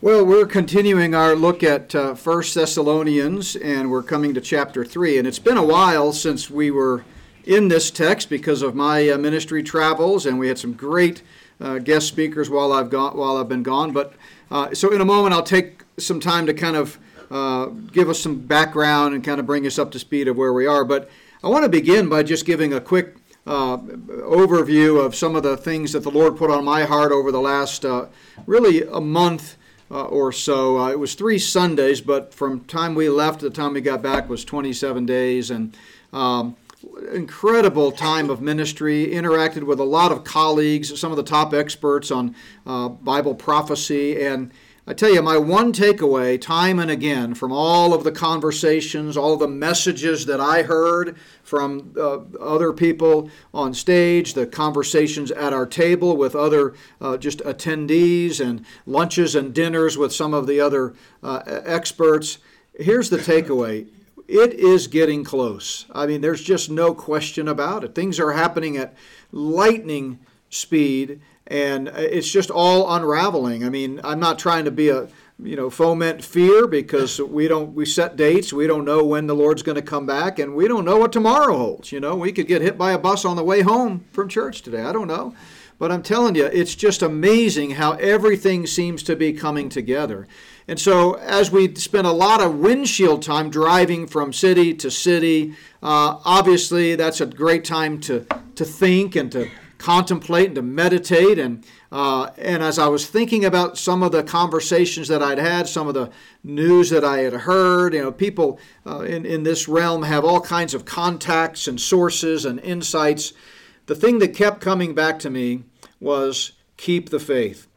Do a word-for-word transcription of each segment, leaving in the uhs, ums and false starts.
Well, we're continuing our look at uh, First Thessalonians, and we're coming to chapter three. And it's been a while since we were in this text because of my uh, ministry travels, and we had some great uh, guest speakers while I've gone, while I've been gone. But uh, so in a moment, I'll take some time to kind of uh, give us some background and kind of bring us up to speed of where we are. But I want to begin by just giving a quick uh, overview of some of the things that the Lord put on my heart over the last uh, really a month Uh, or so. Uh, it was three Sundays, but from time we left to the time we got back was twenty-seven days, and um, incredible time of ministry. Interacted with a lot of colleagues, some of the top experts on uh, Bible prophecy, and I tell you, my one takeaway time and again from all of the conversations, all of the messages that I heard from uh, other people on stage, the conversations at our table with other uh, just attendees, and lunches and dinners with some of the other uh, experts. Here's the takeaway. It is getting close. I mean, there's just no question about it. Things are happening at lightning speed, and it's just all unraveling. I mean, I'm not trying to be a, you know, foment fear, because we don't, we set dates. We don't know when the Lord's going to come back, and we don't know what tomorrow holds. You know, we could get hit by a bus on the way home from church today. I don't know. But I'm telling you, it's just amazing how everything seems to be coming together. And so as we spend a lot of windshield time driving from city to city, uh, obviously that's a great time to, to think and to contemplate and to meditate. And uh, and as I was thinking about some of the conversations that I'd had, some of the news that I had heard, you know, people uh, in, in this realm have all kinds of contacts and sources and insights. The thing that kept coming back to me was keep the faith.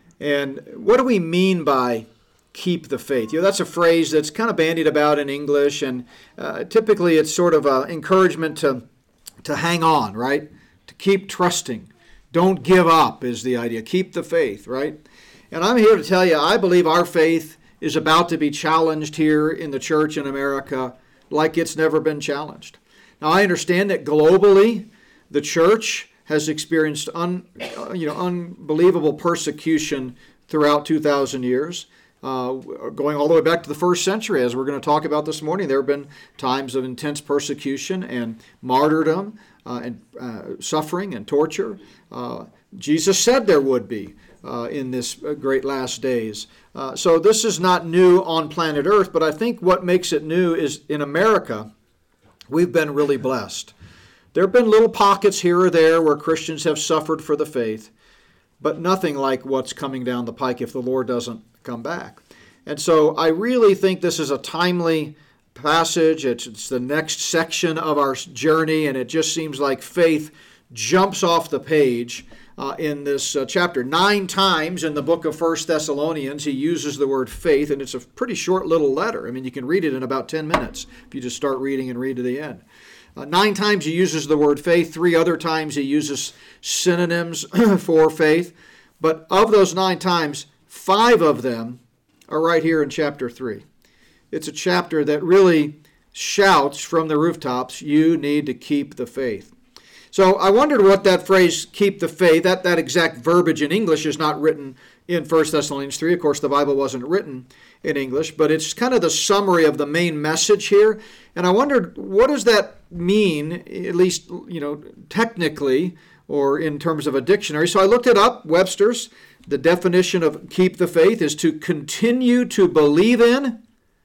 And what do we mean by keep the faith? You know, that's a phrase that's kind of bandied about in English, and uh, typically it's sort of an encouragement to, to hang on, right? To keep trusting. Don't give up is the idea. Keep the faith, right? And I'm here to tell you, I believe our faith is about to be challenged here in the church in America like it's never been challenged. Now, I understand that globally, the church has experienced un, you know, unbelievable persecution throughout two thousand years, uh, going all the way back to the first century, as we're going to talk about this morning. There have been times of intense persecution and martyrdom uh, and uh, suffering and torture. Uh, Jesus said there would be uh, in this great last days. Uh, so this is not new on planet Earth, but I think what makes it new is in America, we've been really blessed. There have been little pockets here or there where Christians have suffered for the faith, but nothing like what's coming down the pike if the Lord doesn't come back. And so I really think this is a timely passage. It's, it's the next section of our journey, and it just seems like faith jumps off the page uh, in this uh, chapter. Nine times in the book of First Thessalonians, he uses the word faith, and it's a pretty short little letter. I mean, you can read it in about ten minutes if you just start reading and read to the end. Uh, nine times he uses the word faith. Three other times he uses synonyms for faith. But of those nine times, five of them are right here in chapter three. It's a chapter that really shouts from the rooftops, you need to keep the faith. So I wondered what that phrase, keep the faith, that, that exact verbiage in English is not written in First Thessalonians three. Of course, the Bible wasn't written in English, but it's kind of the summary of the main message here. And I wondered, what does that mean, at least, you know, technically, or in terms of a dictionary? So I looked it up, Webster's. The definition of keep the faith is to continue to believe in,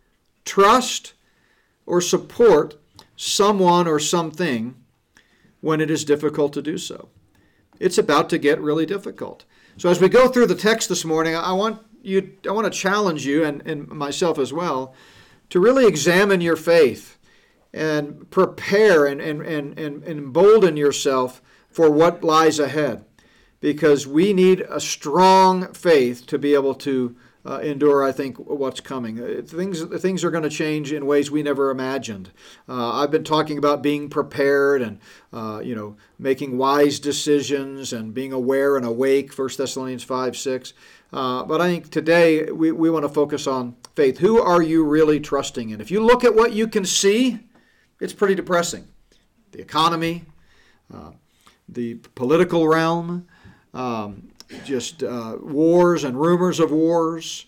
trust, or support someone or something when it is difficult to do so. It's about to get really difficult. So as we go through the text this morning, I want you, I want to challenge you, and, and myself as well, to really examine your faith and prepare and, and, and, and embolden yourself for what lies ahead. Because we need a strong faith to be able to uh, endure, I think, what's coming. Uh, things things are going to change in ways we never imagined. Uh, I've been talking about being prepared and, uh, you know, making wise decisions and being aware and awake, First Thessalonians five, six. Uh, but I think today we, we want to focus on faith. Who are you really trusting in? If you look at what you can see, it's pretty depressing. The economy, uh, the political realm, Um, just uh, wars and rumors of wars,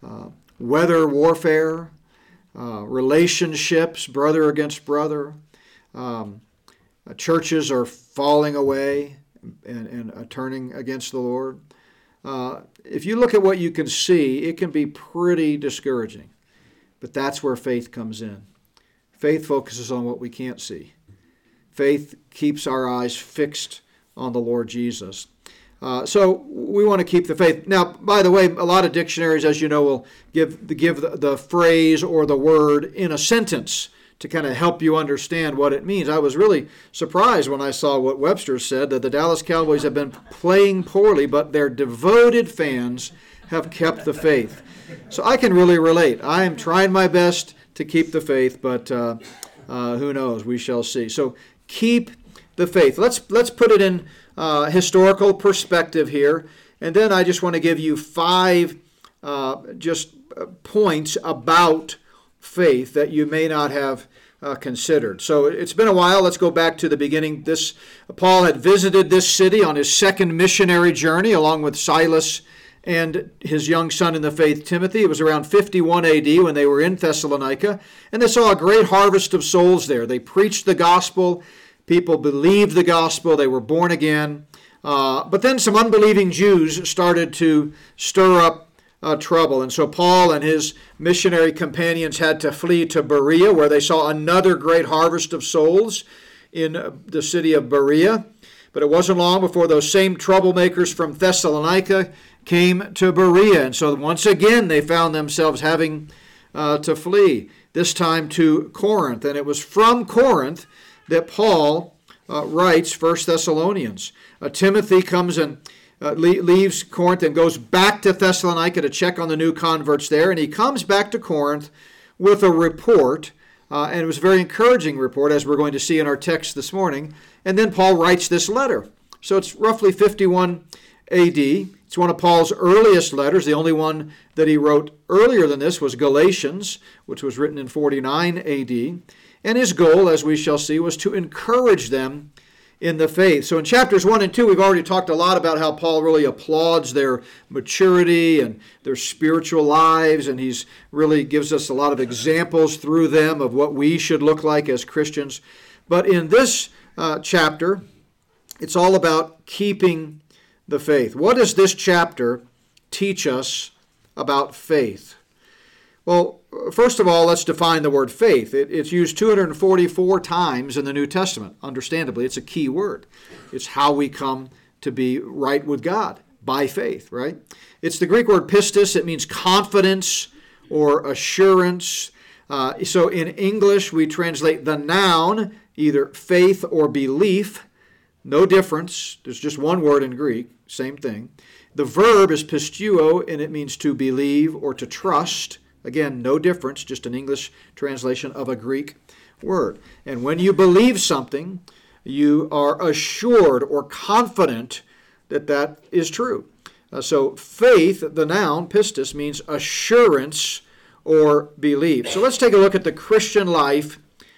uh, weather warfare, uh, relationships, brother against brother. Um, uh, churches are falling away and, and uh, turning against the Lord. Uh, if you look at what you can see, it can be pretty discouraging. But that's where faith comes in. Faith focuses on what we can't see. Faith keeps our eyes fixed on the Lord Jesus. Uh, so we want to keep the faith. Now, by the way, a lot of dictionaries, as you know, will give, give the, the phrase or the word in a sentence to kind of help you understand what it means. I was really surprised when I saw what Webster said, that the Dallas Cowboys have been playing poorly, but their devoted fans have kept the faith. So I can really relate. I am trying my best to keep the faith, but uh, uh, who knows? We shall see. So keep the faith. Let's let's put it in uh, historical perspective here, and then I just want to give you five uh, just points about faith that you may not have uh, considered. So it's been a while. Let's go back to the beginning. This Paul had visited this city on his second missionary journey, along with Silas and his young son in the faith, Timothy. It was around fifty-one A D when they were in Thessalonica, and they saw a great harvest of souls there. They preached the gospel. People believed the gospel. They were born again. Uh, but then some unbelieving Jews started to stir up uh, trouble. And so Paul and his missionary companions had to flee to Berea, where they saw another great harvest of souls in the city of Berea. But it wasn't long before those same troublemakers from Thessalonica came to Berea. And so once again, they found themselves having uh, to flee, this time to Corinth. And it was from Corinth that Paul uh, writes First Thessalonians. Uh, Timothy comes and uh, le- leaves Corinth and goes back to Thessalonica to check on the new converts there. And he comes back to Corinth with a report, uh, and it was a very encouraging report, as we're going to see in our text this morning. And then Paul writes this letter. So it's roughly fifty-one A D. It's one of Paul's earliest letters. The only one that he wrote earlier than this was Galatians, which was written in forty-nine A D. And his goal, as we shall see, was to encourage them in the faith. So in chapters one and two, we've already talked a lot about how Paul really applauds their maturity and their spiritual lives, and he's really gives us a lot of examples through them of what we should look like as Christians. But in this uh, chapter, it's all about keeping the faith. What does this chapter teach us about faith? Well, first of all, let's define the word faith. It, it's used two hundred forty-four times in the New Testament. Understandably, it's a key word. It's how we come to be right with God, by faith, right? It's the Greek word pistis. It means confidence or assurance. Uh, so in English, we translate the noun either faith or belief. No difference. There's just one word in Greek, same thing. The verb is pisteuo, and it means to believe or to trust. Again, no difference, just an English translation of a Greek word. And when you believe something, you are assured or confident that that is true. Uh, so faith, the noun, pistis, means assurance or belief. So let's take a look at the Christian life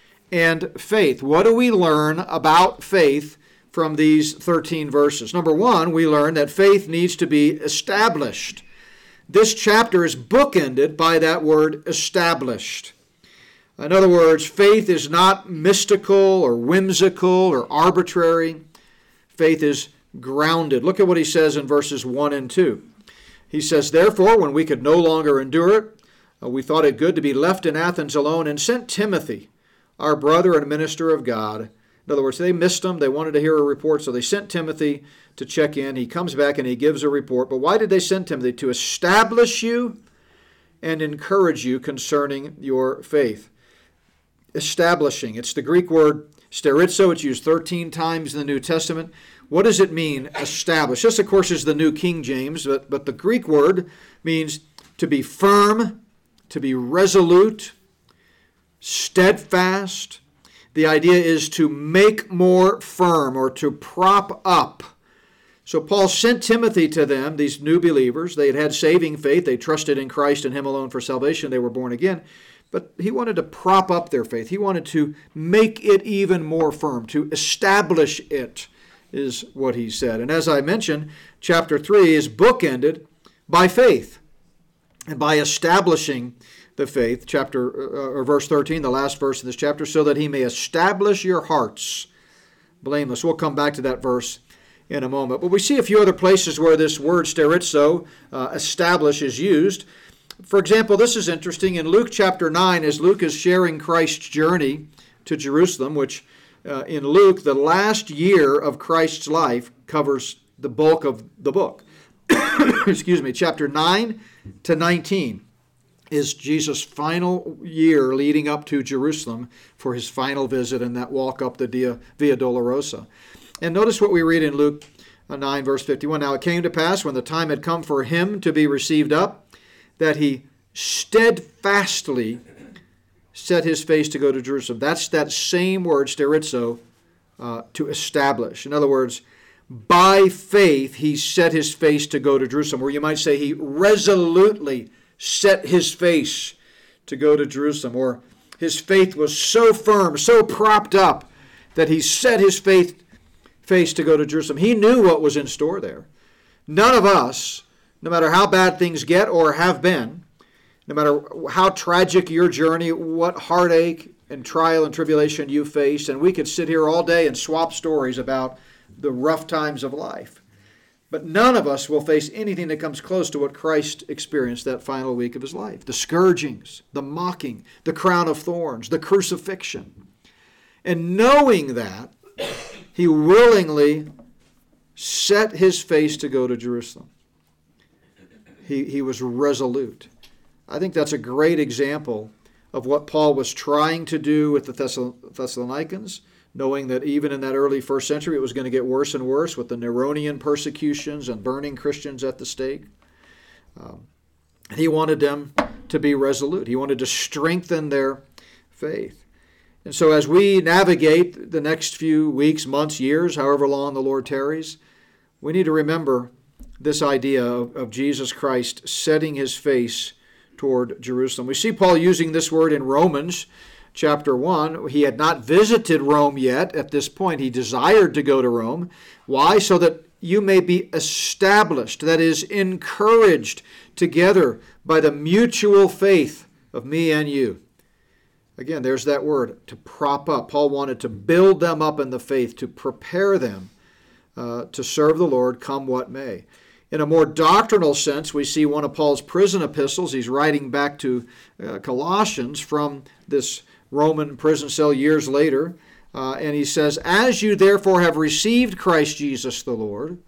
and faith. What do we learn about faith from these thirteen verses? Number one, we learn that faith needs to be established. This chapter is bookended by that word established. In other words, faith is not mystical or whimsical or arbitrary. Faith is grounded. Look at what he says in verses one and two. He says, "Therefore, when we could no longer endure it, uh, we thought it good to be left in Athens alone and sent Timothy, our brother and minister of God." In other words, they missed him. They wanted to hear a report, so they sent Timothy to check in. He comes back and he gives a report. But why did they send Timothy? To establish you and encourage you concerning your faith. Establishing. It's the Greek word sterizo. It's used thirteen times in the New Testament. What does it mean, establish? This, of course, is the New King James, but, but the Greek word means to be firm, to be resolute, steadfast. The idea is to make more firm or to prop up. So Paul sent Timothy to them, these new believers. They had had saving faith. They trusted in Christ and him alone for salvation. They were born again. But he wanted to prop up their faith. He wanted to make it even more firm, to establish it, is what he said. And as I mentioned, chapter three is bookended by faith. and by establishing the faith, chapter uh, or verse thirteen, the last verse of this chapter, so that he may establish your hearts blameless. We'll come back to that verse in a moment. But we see a few other places where this word sterizo, uh, establish, is used. For example, this is interesting. In Luke chapter nine, as Luke is sharing Christ's journey to Jerusalem, which uh, in Luke, the last year of Christ's life covers the bulk of the book. Excuse me, chapter nine to nineteen is Jesus' final year leading up to Jerusalem for his final visit and that walk up the Via, Via Dolorosa. And notice what we read in Luke nine, verse fifty-one. Now it came to pass, when the time had come for him to be received up, that he steadfastly set his face to go to Jerusalem. That's that same word, sterizo, uh, to establish. In other words, by faith he set his face to go to Jerusalem, or you might say he resolutely set his face to go to Jerusalem, or his faith was so firm, so propped up, that he set his faith, face to go to Jerusalem. He knew what was in store there. None of us, no matter how bad things get or have been, no matter how tragic your journey, what heartache and trial and tribulation you face, and we could sit here all day and swap stories about the rough times of life. But none of us will face anything that comes close to what Christ experienced that final week of his life. The scourgings, the mocking, the crown of thorns, the crucifixion. And knowing that, he willingly set his face to go to Jerusalem. He, he was resolute. I think that's a great example of what Paul was trying to do with the Thessalonians, knowing that even in that early first century it was going to get worse and worse with the Neronian persecutions and burning Christians at the stake. Um, he wanted them to be resolute. He wanted to strengthen their faith. And so as we navigate the next few weeks, months, years, however long the Lord tarries, we need to remember this idea of, of Jesus Christ setting his face toward Jerusalem. We see Paul using this word in Romans chapter one. He had not visited Rome yet at this point. He desired to go to Rome. Why? So that you may be established, that is, encouraged together by the mutual faith of me and you. Again, there's that word, to prop up. Paul wanted to build them up in the faith, to prepare them uh, to serve the Lord come what may. In a more doctrinal sense, we see one of Paul's prison epistles. He's writing back to uh, Colossians from this Roman prison cell years later. Uh, and he says, as you therefore have received Christ Jesus the Lord,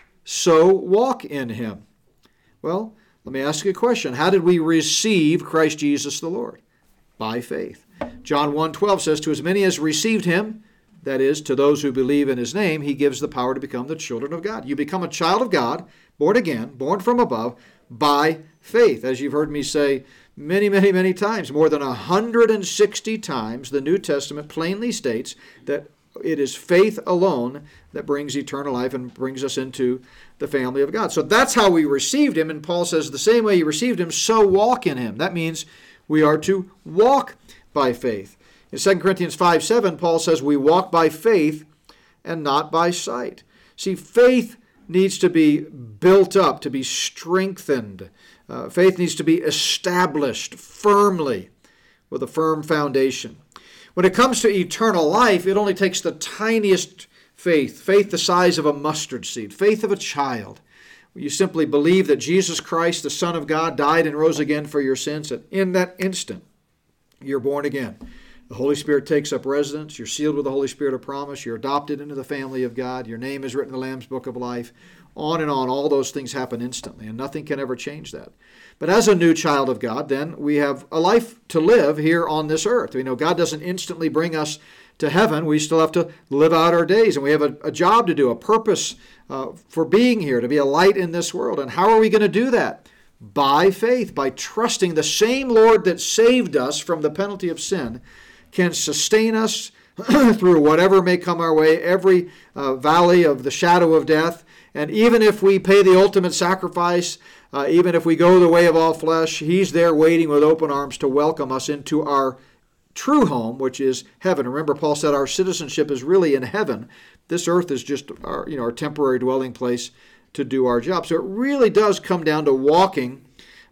so walk in him. Well, let me ask you a question. How did we receive Christ Jesus the Lord? By faith. John one twelve says, to as many as received him, that is, to those who believe in his name, he gives the power to become the children of God. You become a child of God, born again, born from above, by faith. As you've heard me say many, many, many times, more than one hundred sixty times, the New Testament plainly states that it is faith alone that brings eternal life and brings us into the family of God. So that's how we received him, and Paul says the same way you received him, so walk in him. That means we are to walk by faith. In Second Corinthians five seven, Paul says we walk by faith and not by sight. See, faith needs to be built up, to be strengthened. Uh, faith needs to be established firmly with a firm foundation. When it comes to eternal life, it only takes the tiniest faith, faith the size of a mustard seed, faith of a child. You simply believe that Jesus Christ, the Son of God, died and rose again for your sins, and in that instant, you're born again. The Holy Spirit takes up residence. You're sealed with the Holy Spirit of promise. You're adopted into the family of God. Your name is written in the Lamb's Book of Life. On and on, all those things happen instantly, and nothing can ever change that. But as a new child of God, then, we have a life to live here on this earth. We know God doesn't instantly bring us to heaven. We still have to live out our days, and we have a, a job to do, a purpose uh, for being here, to be a light in this world. And how are we going to do that? By faith, by trusting the same Lord that saved us from the penalty of sin can sustain us through whatever may come our way, every uh, valley of the shadow of death. And even if we pay the ultimate sacrifice, uh, even if we go the way of all flesh, he's there waiting with open arms to welcome us into our true home, which is heaven. Remember, Paul said our citizenship is really in heaven. This earth is just our, you know, our temporary dwelling place to do our job. So it really does come down to walking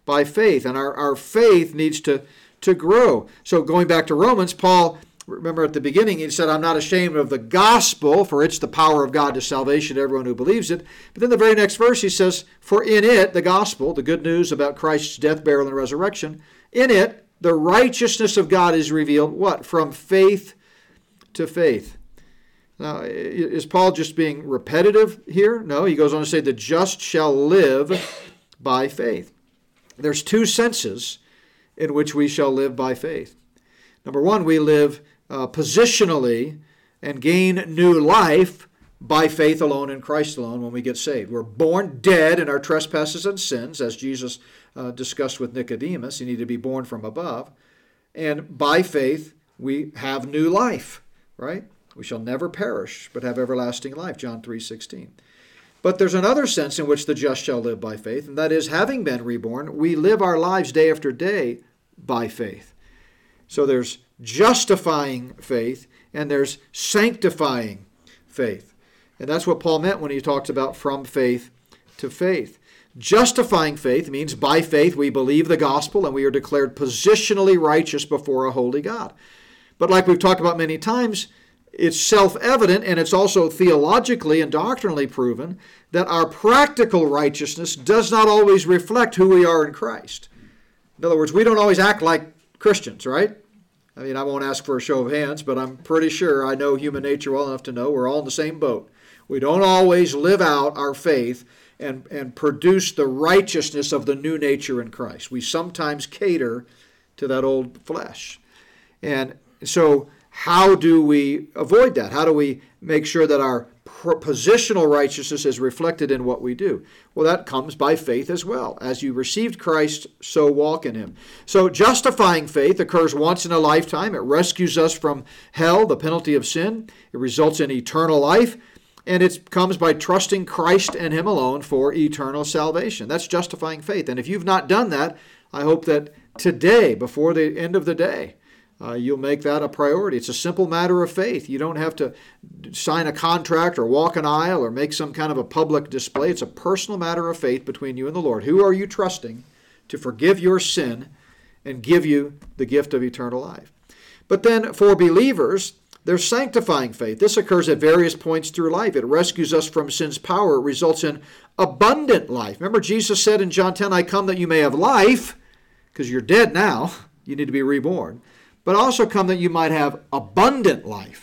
by faith. And our, our faith needs to, to grow. So going back to Romans, Paul, remember at the beginning, he said, I'm not ashamed of the gospel, for it's the power of God to salvation to everyone who believes it. But then the very next verse he says, for in it, the gospel, the good news about Christ's death, burial, and resurrection, in it, the righteousness of God is revealed, what? From faith to faith. Now, is Paul just being repetitive here? No, he goes on to say, the just shall live by faith. There's two senses in which we shall live by faith. Number one, we live uh, positionally and gain new life by faith alone in Christ alone when we get saved. We're born dead in our trespasses and sins, as Jesus uh, discussed with Nicodemus. You need to be born from above. And by faith, we have new life, right? We shall never perish, but have everlasting life, John three sixteen. But there's another sense in which the just shall live by faith, and that is, having been reborn, we live our lives day after day by faith. So there's justifying faith, and there's sanctifying faith. And that's what Paul meant when he talked about from faith to faith. Justifying faith means by faith we believe the gospel and we are declared positionally righteous before a holy God. But like we've talked about many times, it's self-evident and it's also theologically and doctrinally proven that our practical righteousness does not always reflect who we are in Christ. In other words, we don't always act like Christians, right? I mean, I won't ask for a show of hands, but I'm pretty sure I know human nature well enough to know we're all in the same boat. We don't always live out our faith and, and produce the righteousness of the new nature in Christ. We sometimes cater to that old flesh. And so how do we avoid that? How do we make sure that our positional righteousness is reflected in what we do? Well, that comes by faith as well. As you received Christ, so walk in him. So justifying faith occurs once in a lifetime. It rescues us from hell, the penalty of sin. It results in eternal life. And it comes by trusting Christ and him alone for eternal salvation. That's justifying faith. And if you've not done that, I hope that today, before the end of the day, Uh, you'll make that a priority. It's a simple matter of faith. You don't have to sign a contract or walk an aisle or make some kind of a public display. It's a personal matter of faith between you and the Lord. Who are you trusting to forgive your sin and give you the gift of eternal life? But then for believers, there's sanctifying faith. This occurs at various points through life. It rescues us from sin's power. It results in abundant life. Remember, Jesus said in John ten, I come that you may have life, because you're dead now. You need to be reborn. But also come that you might have abundant life.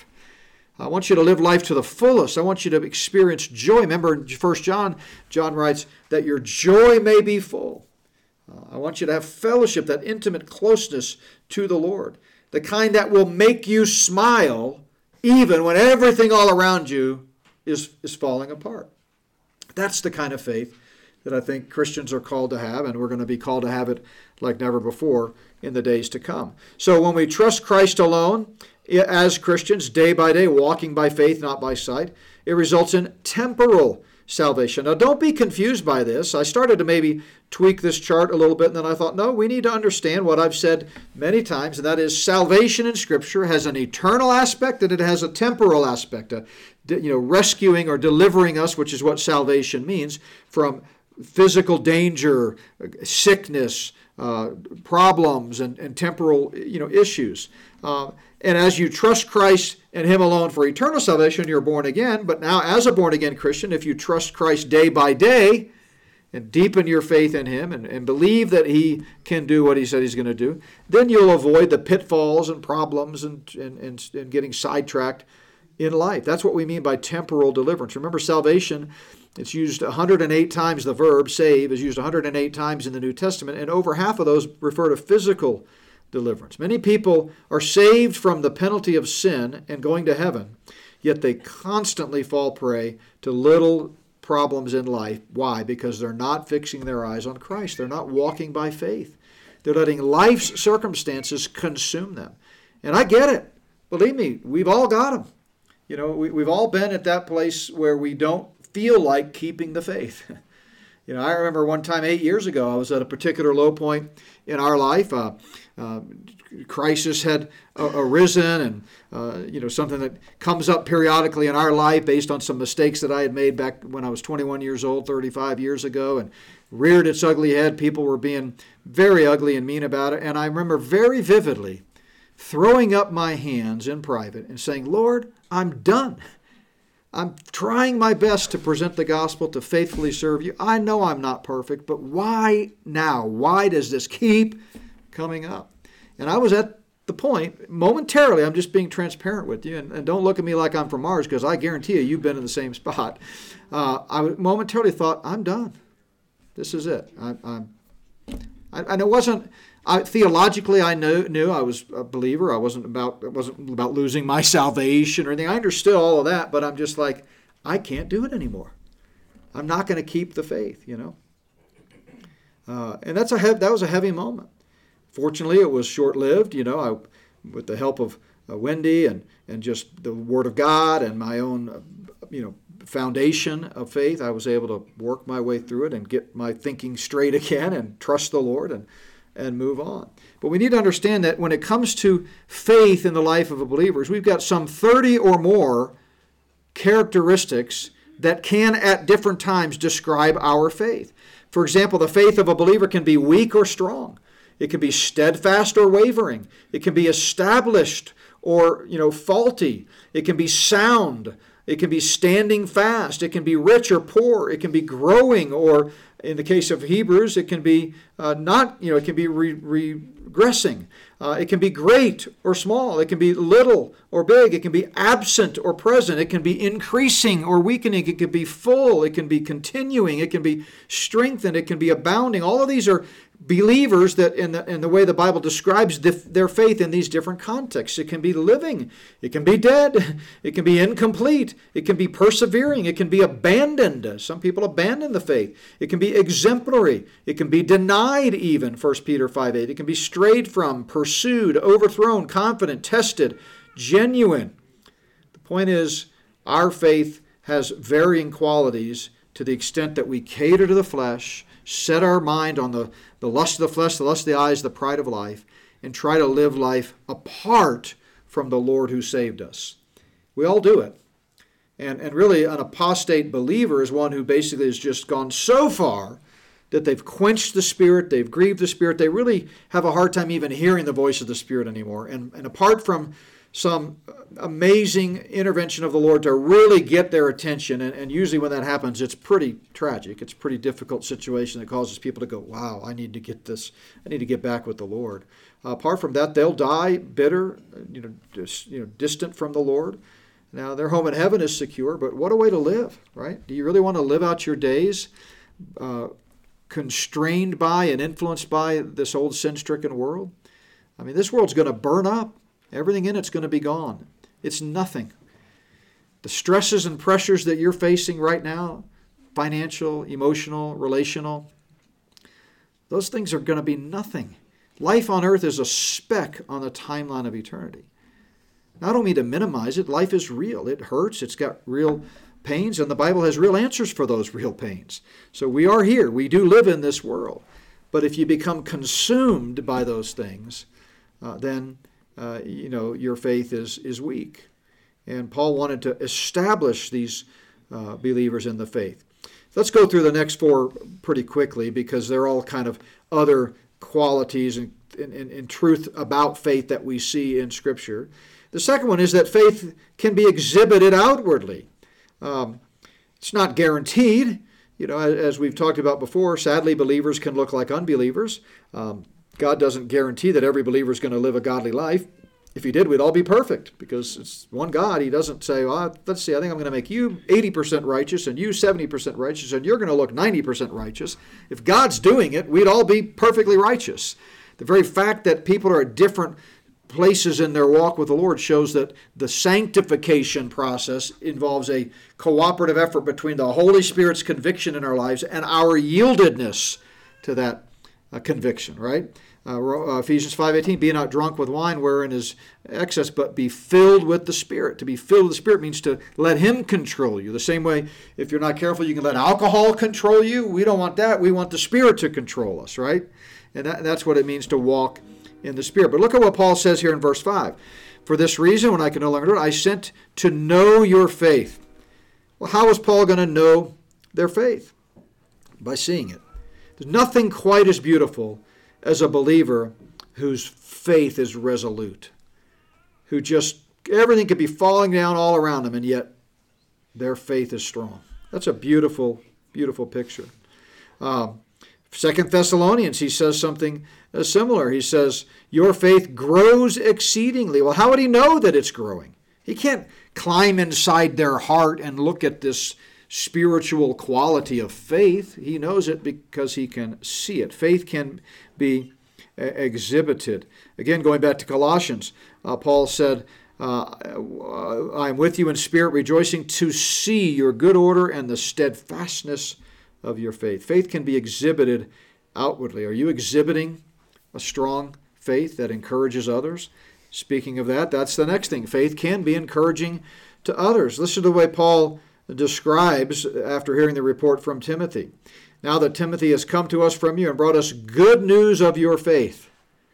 I want you to live life to the fullest. I want you to experience joy. Remember in First John, John writes that your joy may be full. Uh, I want you to have fellowship, that intimate closeness to the Lord, the kind that will make you smile even when everything all around you is, is falling apart. That's the kind of faith that I think Christians are called to have, and we're going to be called to have it like never before in the days to come. So when we trust Christ alone as Christians, day by day, walking by faith, not by sight, it results in temporal salvation. Now, don't be confused by this. I started to maybe tweak this chart a little bit, and then I thought, no, we need to understand what I've said many times, and that is salvation in Scripture has an eternal aspect and it has a temporal aspect, a, you know, rescuing or delivering us, which is what salvation means, from physical danger, sickness, uh, problems, and, and temporal, you know, issues. Uh, and as you trust Christ and him alone for eternal salvation, you're born again. But now, as a born-again Christian, if you trust Christ day by day and deepen your faith in him and, and believe that he can do what he said he's going to do, then you'll avoid the pitfalls and problems and, and, and, and getting sidetracked in life. That's what we mean by temporal deliverance. Remember, salvation, it's used one hundred eight times. The verb save is used one hundred eight times in the New Testament, and over half of those refer to physical deliverance. Many people are saved from the penalty of sin and going to heaven, yet they constantly fall prey to little problems in life. Why? Because they're not fixing their eyes on Christ. They're not walking by faith. They're letting life's circumstances consume them. And I get it. Believe me, we've all got them. You know, we, we've all been at that place where we don't feel like keeping the faith. You know, I remember one time eight years ago, I was at a particular low point in our life. Uh, uh, crisis had uh, arisen, and uh, you know, something that comes up periodically in our life based on some mistakes that I had made back when I was twenty-one years old, thirty-five years ago, and reared its ugly head. People were being very ugly and mean about it, and I remember very vividly throwing up my hands in private and saying, Lord, I'm done. I'm trying my best to present the gospel, to faithfully serve you. I know I'm not perfect, but why now? Why does this keep coming up? And I was at the point, momentarily, I'm just being transparent with you, and, and don't look at me like I'm from Mars, because I guarantee you, you've been in the same spot. Uh, I momentarily thought, I'm done. This is it. I, I'm, I, and it wasn't, I, theologically, I knew, knew I was a believer. I wasn't about, it wasn't about losing my salvation or anything. I understood all of that, but I'm just like, I can't do it anymore. I'm not going to keep the faith, you know. Uh, and that's a he- that was a heavy moment. Fortunately, it was short-lived. You know, I, with the help of uh, Wendy and, and just the Word of God and my own, uh, you know, foundation of faith, I was able to work my way through it and get my thinking straight again and trust the Lord and, and move on. But we need to understand that when it comes to faith in the life of a believer, we've got some thirty or more characteristics that can at different times describe our faith. For example, the faith of a believer can be weak or strong. It can be steadfast or wavering. It can be established or, you know, faulty. It can be sound. It can be standing fast. It can be rich or poor. It can be growing, or in the case of Hebrews, it can be uh, not, you know, it can be re- regressing. Uh, it can be great or small. It can be little or big. It can be absent or present. It can be increasing or weakening. It can be full. It can be continuing. It can be strengthened. It can be abounding. All of these are believers that in the, in the way the Bible describes the, their faith in these different contexts. It can be living. It can be dead. It can be incomplete. It can be persevering. It can be abandoned. Some people abandon the faith. It can be exemplary. It can be denied even, First Peter five eight. It can be strayed from, pursued, overthrown, confident, tested, genuine. The point is, our faith has varying qualities to the extent that we cater to the flesh, set our mind on the, the lust of the flesh, the lust of the eyes, the pride of life, and try to live life apart from the Lord who saved us. We all do it. And, and really, an apostate believer is one who basically has just gone so far that they've quenched the Spirit, they've grieved the Spirit, they really have a hard time even hearing the voice of the Spirit anymore. And, and apart from some amazing intervention of the Lord to really get their attention, and, and usually when that happens, it's pretty tragic. It's a pretty difficult situation that causes people to go, wow, I need to get this, I need to get back with the Lord. Uh, apart from that, they'll die bitter, you know, dis, you know, distant from the Lord. Now, their home in heaven is secure, but what a way to live, right? Do you really want to live out your days uh, constrained by and influenced by this old sin-stricken world? I mean, this world's going to burn up. Everything in it's going to be gone. It's nothing. The stresses and pressures that you're facing right now, financial, emotional, relational, those things are going to be nothing. Life on earth is a speck on the timeline of eternity. Now, I don't mean to minimize it. Life is real. It hurts. It's got real pains, and the Bible has real answers for those real pains. So we are here. We do live in this world. But if you become consumed by those things, uh, then Uh, you know, your faith is is weak. And Paul wanted to establish these uh, believers in the faith. Let's go through the next four pretty quickly, because they're all kind of other qualities and in, in, in truth about faith that we see in Scripture. The second one is that faith can be exhibited outwardly. Um, it's not guaranteed. You know, as, as we've talked about before, sadly, believers can look like unbelievers. Um, God doesn't guarantee that every believer is going to live a godly life. If he did, we'd all be perfect, because it's one God. He doesn't say, well, let's see, I think I'm going to make you eighty percent righteous and you seventy percent righteous, and you're going to look ninety percent righteous. If God's doing it, we'd all be perfectly righteous. The very fact that people are at different places in their walk with the Lord shows that the sanctification process involves a cooperative effort between the Holy Spirit's conviction in our lives and our yieldedness to that uh, conviction, right? Uh, Ephesians five eighteen, be not drunk with wine wherein is excess, but be filled with the Spirit. To be filled with the Spirit means to let Him control you. The same way, if you're not careful, you can let alcohol control you. We don't want that. We want the Spirit to control us, right? And that, that's what it means to walk in the Spirit. But look at what Paul says here in verse five. For this reason, when I can no longer do it, I sent to know your faith. Well, how is Paul going to know their faith? By seeing it. There's nothing quite as beautiful as a believer whose faith is resolute, who just, everything could be falling down all around them, and yet their faith is strong. That's a beautiful, beautiful picture. Um, Second Thessalonians, he says something uh, similar. He says, your faith grows exceedingly. Well, how would he know that it's growing? He can't climb inside their heart and look at this spiritual quality of faith. He knows it because he can see it. Faith can be uh, exhibited. Again, going back to Colossians, uh, Paul said, uh, I am with you in spirit, rejoicing to see your good order and the steadfastness of your faith. Faith can be exhibited outwardly. Are you exhibiting a strong faith that encourages others? Speaking of that, that's the next thing. Faith can be encouraging to others. Listen to the way Paul describes after hearing the report from Timothy. Now that Timothy has come to us from you and brought us good news of your faith.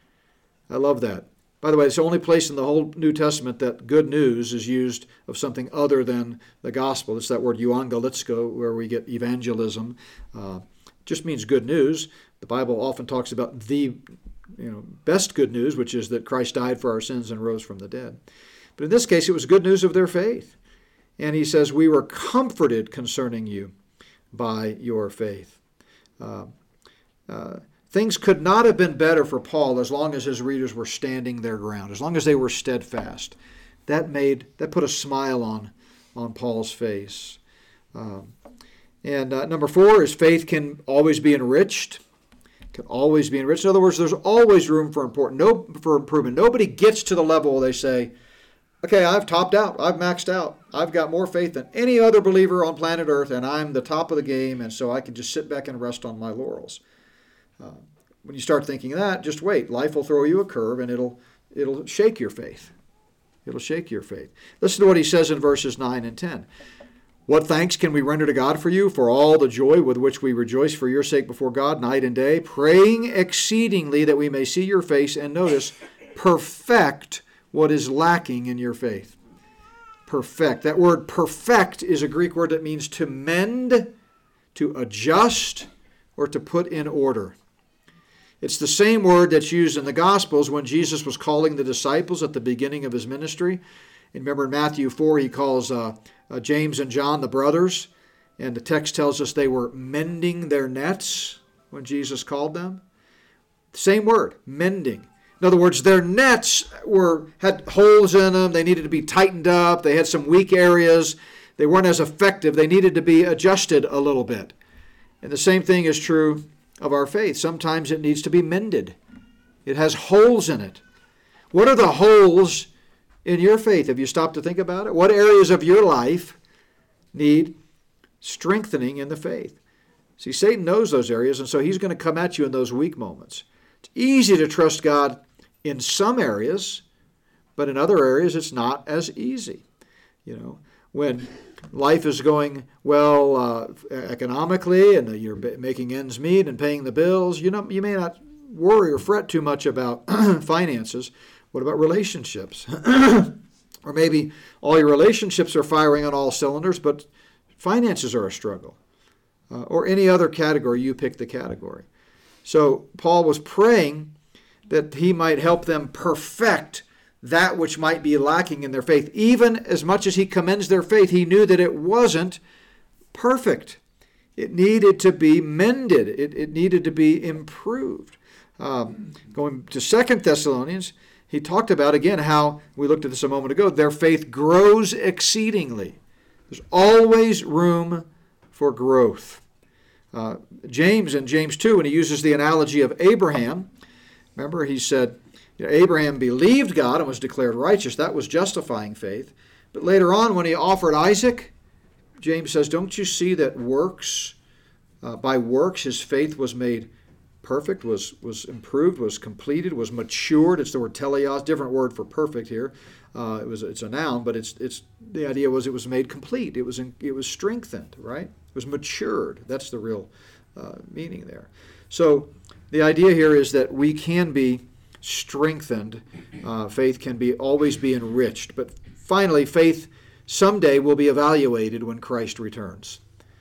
I love that. By the way, it's the only place in the whole New Testament that good news is used of something other than the gospel. It's that word euangelizo, where we get evangelism. Uh, just means good news. The Bible often talks about the you know, best good news, which is that Christ died for our sins and rose from the dead. But in this case, it was good news of their faith. And he says, we were comforted concerning you by your faith. Uh, uh, things could not have been better for Paul as long as his readers were standing their ground, as long as they were steadfast. That made, that put a smile on, on Paul's face. Um, and uh, number four is faith can always be enriched. Can always be enriched. In other words, there's always room for important, no, for improvement. Nobody gets to the level where they say, okay, I've topped out. I've maxed out. I've got more faith than any other believer on planet Earth, and I'm the top of the game, and so I can just sit back and rest on my laurels. Uh, when you start thinking that, just wait. Life will throw you a curve, and it'll it'll shake your faith. It'll shake your faith. Listen to what he says in verses nine and ten. What thanks can we render to God for you, for all the joy with which we rejoice for your sake before God night and day, praying exceedingly that we may see your face and notice, perfect what is lacking in your faith. Perfect. That word perfect is a Greek word that means to mend, to adjust, or to put in order. It's the same word that's used in the Gospels when Jesus was calling the disciples at the beginning of his ministry. And remember in Matthew four, he calls uh, uh, James and John the brothers. And the text tells us they were mending their nets when Jesus called them. Same word, mending. In other words, their nets were had holes in them. They needed to be tightened up. They had some weak areas. They weren't as effective. They needed to be adjusted a little bit. And the same thing is true of our faith. Sometimes it needs to be mended. It has holes in it. What are the holes in your faith? Have you stopped to think about it? What areas of your life need strengthening in the faith? See, Satan knows those areas, and so he's going to come at you in those weak moments. It's easy to trust God in some areas, but in other areas it's not as easy. You know, when life is going well uh, economically and you're making ends meet and paying the bills, you know, you may not worry or fret too much about finances. What about relationships? Or maybe all your relationships are firing on all cylinders, but finances are a struggle. Uh, or any other category, you pick the category. So Paul was praying that he might help them perfect that which might be lacking in their faith. Even as much as he commends their faith, he knew that it wasn't perfect. It needed to be mended. It, it needed to be improved. Um, going to Second Thessalonians, he talked about, again, how, we looked at this a moment ago, their faith grows exceedingly. There's always room for growth. Uh, James in James two, when he uses the analogy of Abraham, remember he said, you know, Abraham believed God and was declared righteous. That was justifying faith. But later on, when he offered Isaac, James says, don't you see that works, uh, by works his faith was made perfect, was was improved, was completed, was matured. It's the word teleos, different word for perfect here. Uh, it was it's a noun, but it's it's the idea was it was made complete. It was in, it was strengthened, right? It was matured. That's the real uh, meaning there. So the idea here is that we can be strengthened. Uh, faith can be always be enriched. But finally, faith someday will be evaluated when Christ returns.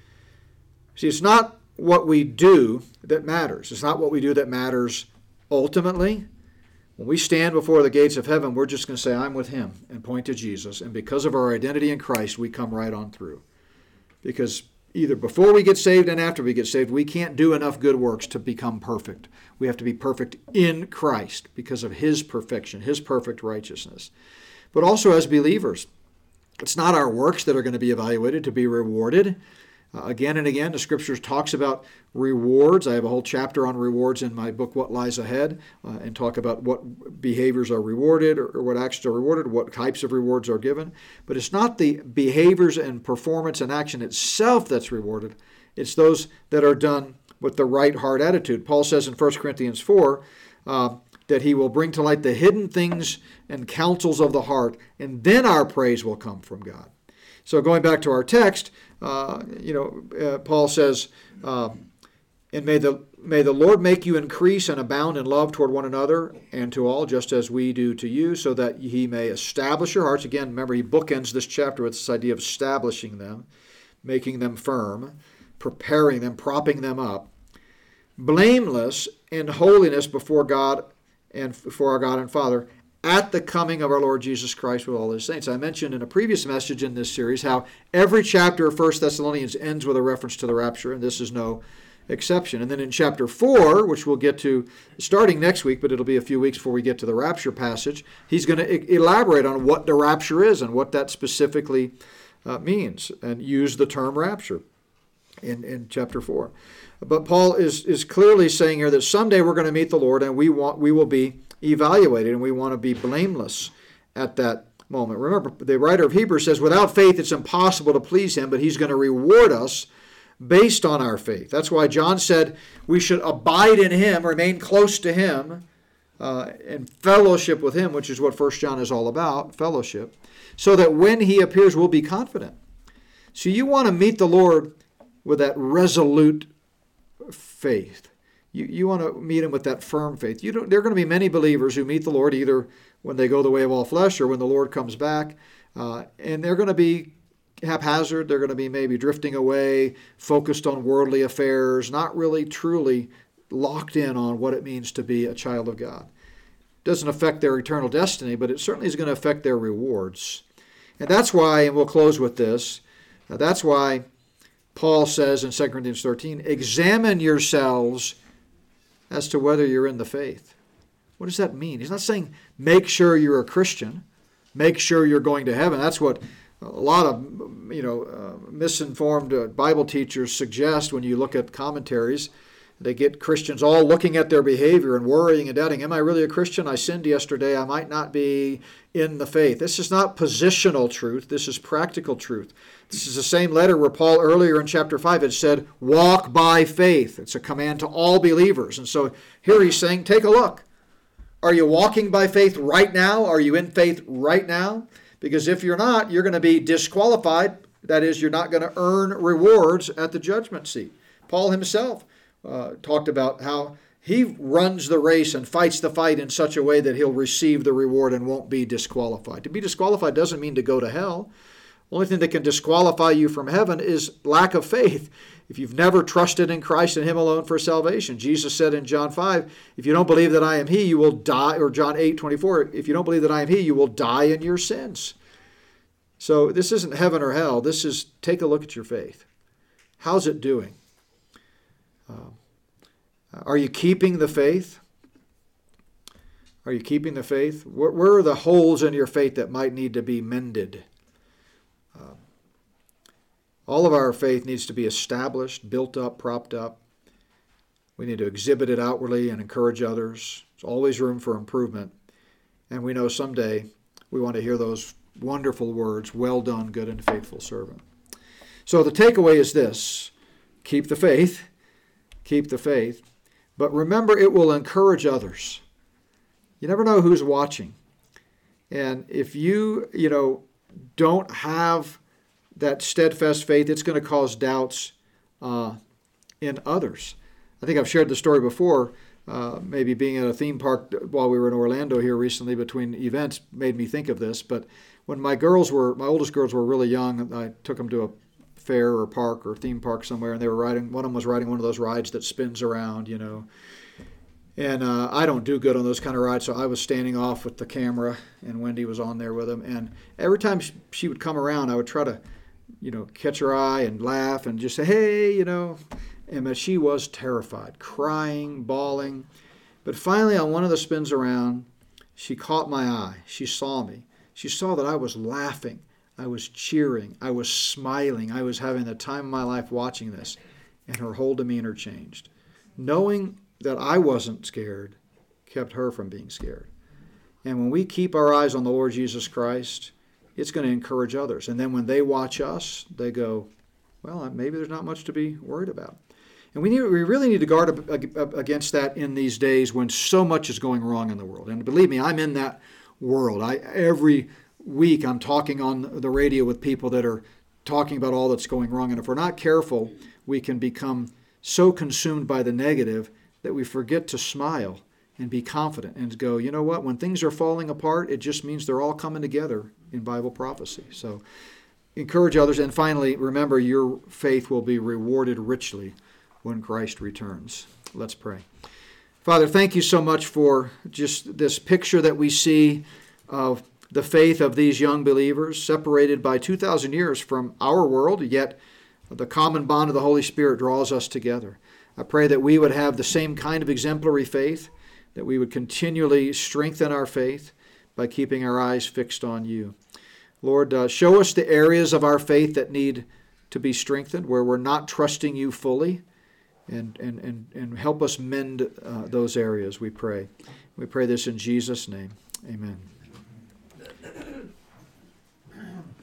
See, it's not what we do that matters. It's not what we do that matters ultimately. When we stand before the gates of heaven, we're just going to say, I'm with him, and point to Jesus. And because of our identity in Christ, we come right on through. Because either before we get saved and after we get saved, we can't do enough good works to become perfect. We have to be perfect in Christ because of his perfection, his perfect righteousness. But also as believers, it's not our works that are going to be evaluated to be rewarded. Uh, again and again, the Scriptures talks about rewards. I have a whole chapter on rewards in my book, What Lies Ahead, uh, and talk about what behaviors are rewarded or, or what actions are rewarded, what types of rewards are given. But it's not the behaviors and performance and action itself that's rewarded. It's those that are done with the right heart attitude. Paul says in First Corinthians four uh, that he will bring to light the hidden things and counsels of the heart, and then our praise will come from God. So going back to our text, uh, you know, uh, Paul says, uh, and may the may the Lord make you increase and abound in love toward one another and to all, just as we do to you, so that he may establish your hearts. Again, remember, he bookends this chapter with this idea of establishing them, making them firm, preparing them, propping them up, blameless in holiness before God and before our God and Father, at the coming of our Lord Jesus Christ with all his saints. I mentioned in a previous message in this series how every chapter of First Thessalonians ends with a reference to the rapture, and this is no exception. And then in chapter four, which we'll get to starting next week, but it'll be a few weeks before we get to the rapture passage, he's going to e- elaborate on what the rapture is and what that specifically uh, means, and use the term rapture in, in chapter four. But Paul is, is clearly saying here that someday we're going to meet the Lord, and we want we will be evaluated, and we want to be blameless at that moment. Remember, the writer of Hebrews says, without faith it's impossible to please him, but he's going to reward us based on our faith. That's why John said we should abide in him, remain close to him, uh, and fellowship with him, which is what First John is all about, fellowship, so that when he appears we'll be confident. So you want to meet the Lord with that resolute faith. You, you want to meet him with that firm faith. You don't, there are going to be many believers who meet the Lord either when they go the way of all flesh or when the Lord comes back. Uh, and they're going to be haphazard. They're going to be maybe drifting away, focused on worldly affairs, not really truly locked in on what it means to be a child of God. It doesn't affect their eternal destiny, but it certainly is going to affect their rewards. And that's why, and we'll close with this, uh, that's why Paul says in Second Corinthians thirteen, examine yourselves as to whether you're in the faith. What does that mean? He's not saying make sure you're a Christian, make sure you're going to heaven. That's what a lot of you know uh, misinformed uh, Bible teachers suggest when you look at commentaries. They get Christians all looking at their behavior and worrying and doubting. Am I really a Christian? I sinned yesterday. I might not be in the faith. This is not positional truth. This is practical truth. This is the same letter where Paul earlier in chapter five had said, walk by faith. It's a command to all believers. And so here he's saying, take a look. Are you walking by faith right now? Are you in faith right now? Because if you're not, you're going to be disqualified. That is, you're not going to earn rewards at the judgment seat. Paul himself uh, talked about how he runs the race and fights the fight in such a way that he'll receive the reward and won't be disqualified. To be disqualified doesn't mean to go to hell. The only thing that can disqualify you from heaven is lack of faith. If you've never trusted in Christ and him alone for salvation. Jesus said in John five, if you don't believe that I am he, you will die, or John eight twenty-four, if you don't believe that I am he, you will die in your sins. So this isn't heaven or hell. This is take a look at your faith. How's it doing? Uh, are you keeping the faith? Are you keeping the faith? Where, where are the holes in your faith that might need to be mended? Uh, all of our faith needs to be established, built up, propped up. We need to exhibit it outwardly and encourage others. There's always room for improvement. And we know someday we want to hear those wonderful words, well done, good and faithful servant. So the takeaway is this: keep the faith, keep the faith. But remember, it will encourage others. You never know who's watching. And if you, you know, don't have that steadfast faith, it's going to cause doubts uh, in others. I think I've shared the story before. Uh, maybe being at a theme park while we were in Orlando here recently between events made me think of this. But when my girls were, my oldest girls were really young, I took them to a fair or park or theme park somewhere, and they were riding, one of them was riding one of those rides that spins around, you know. And uh, I don't do good on those kind of rides, so I was standing off with the camera, and Wendy was on there with them. And every time she would come around, I would try to, you know, catch her eye and laugh and just say, hey, you know. And she was terrified, crying, bawling. But finally, on one of the spins around, she caught my eye. She saw me. She saw that I was laughing. I was cheering. I was smiling. I was having the time of my life watching this. And her whole demeanor changed. Knowing that I wasn't scared kept her from being scared. And when we keep our eyes on the Lord Jesus Christ, it's going to encourage others. And then when they watch us, they go, well, maybe there's not much to be worried about. And we need, we really need to guard against that in these days when so much is going wrong in the world. And believe me, I'm in that world. I, every week I'm talking on the radio with people that are talking about all that's going wrong. And if we're not careful, we can become so consumed by the negative that we forget to smile and be confident and go, you know what, when things are falling apart, it just means they're all coming together in Bible prophecy. So encourage others. And finally, remember, your faith will be rewarded richly when Christ returns. Let's pray. Father, thank you so much for just this picture that we see of the faith of these young believers, separated by two thousand years from our world, yet the common bond of the Holy Spirit draws us together. I pray that we would have the same kind of exemplary faith, that we would continually strengthen our faith by keeping our eyes fixed on you. Lord, uh, show us the areas of our faith that need to be strengthened, where we're not trusting you fully, and, and, and, and help us mend uh, those areas, we pray. We pray this in Jesus' name. Amen.